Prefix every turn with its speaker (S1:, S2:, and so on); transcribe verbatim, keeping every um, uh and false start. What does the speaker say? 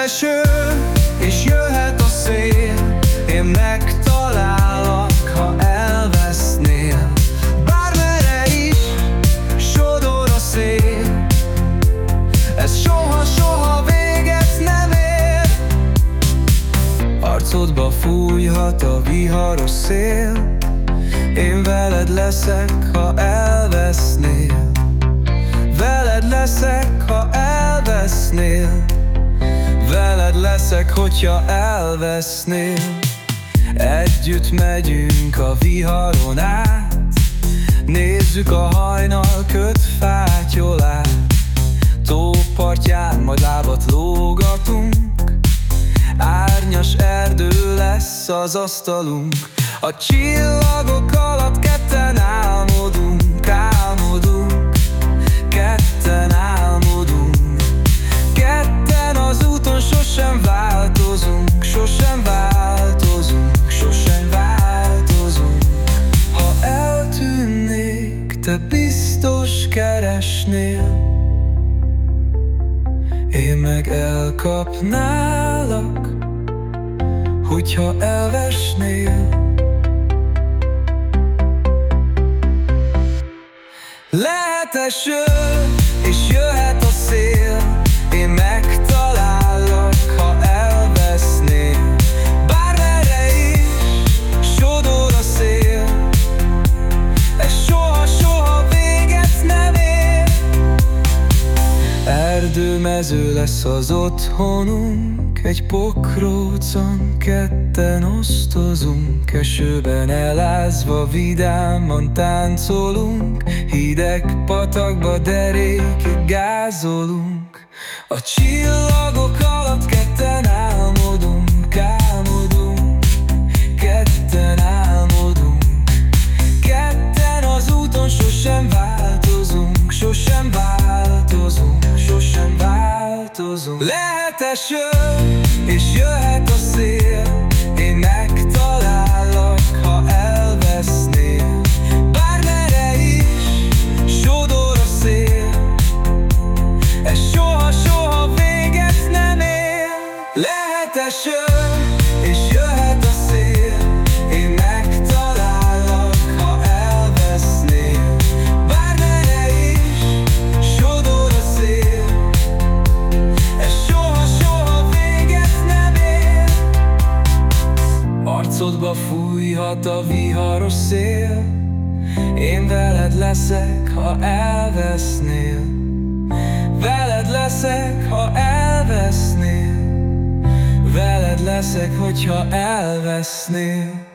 S1: eső, és jöhet a szél, én megtalállak, ha elvesznél. Bármerre is sodor a szél, ez soha-soha véget nem ér. Arcodba fújhat a viharos szél, én veled leszek, ha elvesznél. Veled leszek, ha elvesznél. Veled leszek, hogyha elvesznél. Együtt megyünk a viharon át, nézzük a hajnal köt fátyolát. Tópartján majd lábat lógatunk, árnyas erdő lesz az asztalunk. A csillagok alatt ketten álmodunk, álmodunk, ketten álmodunk. Ketten az úton sosem változunk, sosem változunk, sosem változunk. Ha eltűnnék, te biztos keresnél, én meg elkapnálak, hogyha elvesnél. Lehet eső, és jöhet a szél, én megtalállak, ha elvesznél. Bármerre is sodor a szél, ez soha-soha véget nem ér. Erdőmező lesz az otthonunk, egy pokrócon ketten osztozunk. Esőben elázva vidáman táncolunk, hideg patakba derékig gázolunk. A csillagok alatt ketten álmodunk, álmodunk, ketten álmodunk. Ketten az úton sosem változunk, sosem változunk, sosem változunk. Lehet eső, és jöhet a szél, én megtalállak, ha elvesznél. Bármerre is sodor a szél, ez soha-soha véget nem ér. Lehet eső, és jöhet a szél, én megtalállak, ha elvesznél. Bármerre is sodor a szél, ez soha-soha véget nem ér. Arcodba fújhat a viharos szél, én veled leszek, ha elvesznél. Veled leszek, ha elvesznél. Veled leszek, hogyha elvesznél.